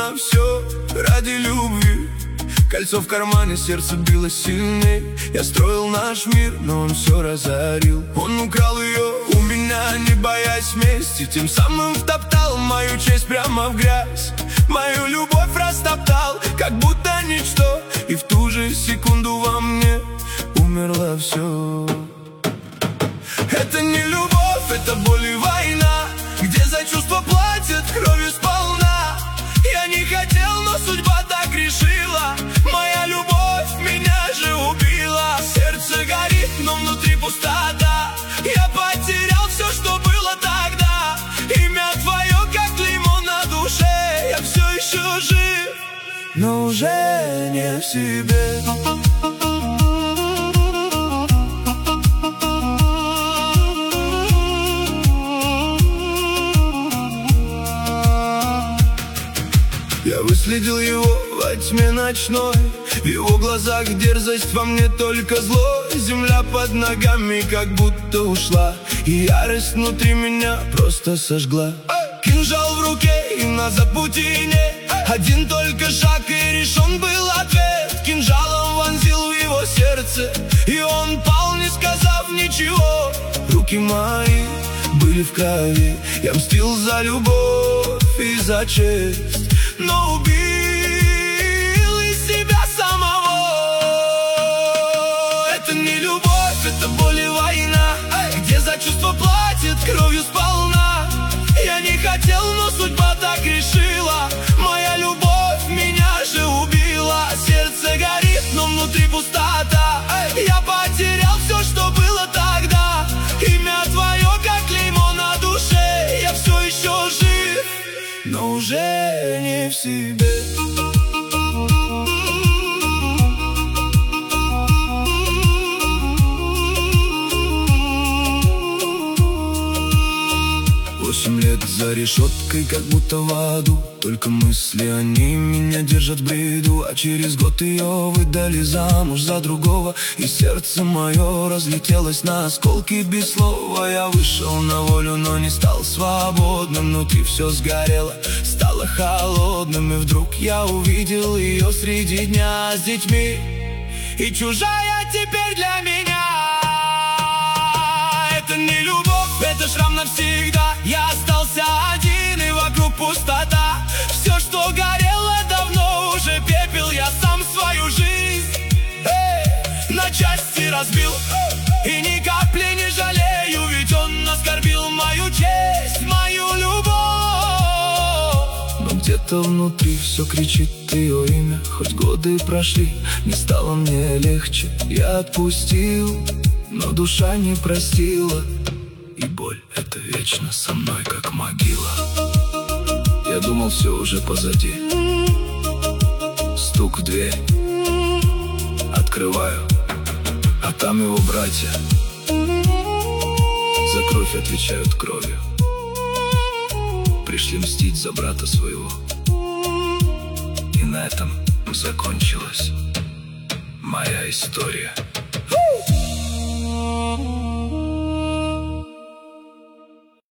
на все ради любви. Кольцо в кармане, сердце било сильней. Я строил наш мир, но он все разорил. Он украл ее у меня, не боясь мести. Тем самым втоптал мою честь прямо в грязь. Мою любовь растоптал, как будто ничто. И в ту же секунду во мне умерло все. Это не любовь, это боль и война, где за чувства платят кровью сполна. Я не хотел, но судьба так решила. Моя любовь меня же убила. Сердце горит, но внутри пустота. Я потерял все, что было тогда. Имя твое, как лимон на душе. Я все еще жив, но уже не в себе. Я выследил его во тьме ночной. В его глазах дерзость, во мне только зло. Земля под ногами как будто ушла, и ярость внутри меня просто сожгла. Кинжал в руке, и назад пути нет. Один только шаг, и решен был ответ. Кинжалом вонзил в его сердце, и он пал, не сказав ничего. Руки мои были в крови. Я мстил за любовь и за честь, но убил из себя самого. Это не любовь, это боль и война, где за чувства платят кровью сполна. Я не хотел, но судьба так решила. Моя любовь меня же убила. Сердце горит, но внутри пустота. Я потерял все, что было тогда. Имя твое, как лимон на душе. Я все еще жив, но уже не в себе. Восемь лет за решеткой, как будто в аду. Только мысли о ней меня держат в бреду. А через год ее выдали замуж за другого, и сердце мое разлетелось на осколки без слова. Я вышел на волю, но не стал свободным. Внутри все сгорело, стало холодным. И вдруг я увидел ее среди дня с детьми, и чужая теперь для меня. Это не любовь, это шрам навсегда. Я остался один, и вокруг пустота. Все, что горело, давно уже пепел. Я сам свою жизнь на части разбил, и ни капли не жалею, ведь он оскорбил мою честь, мою любовь. Но где-то внутри все кричит ее имя. Хоть годы прошли, не стало мне легче. Я отпустил, но душа не простила, и боль эта вечно со мной, как могила. Я думал, все уже позади. Стук в дверь, открываю, а там его братья. За кровь отвечают кровью. Пришли мстить за брата своего. И на этом закончилась моя история.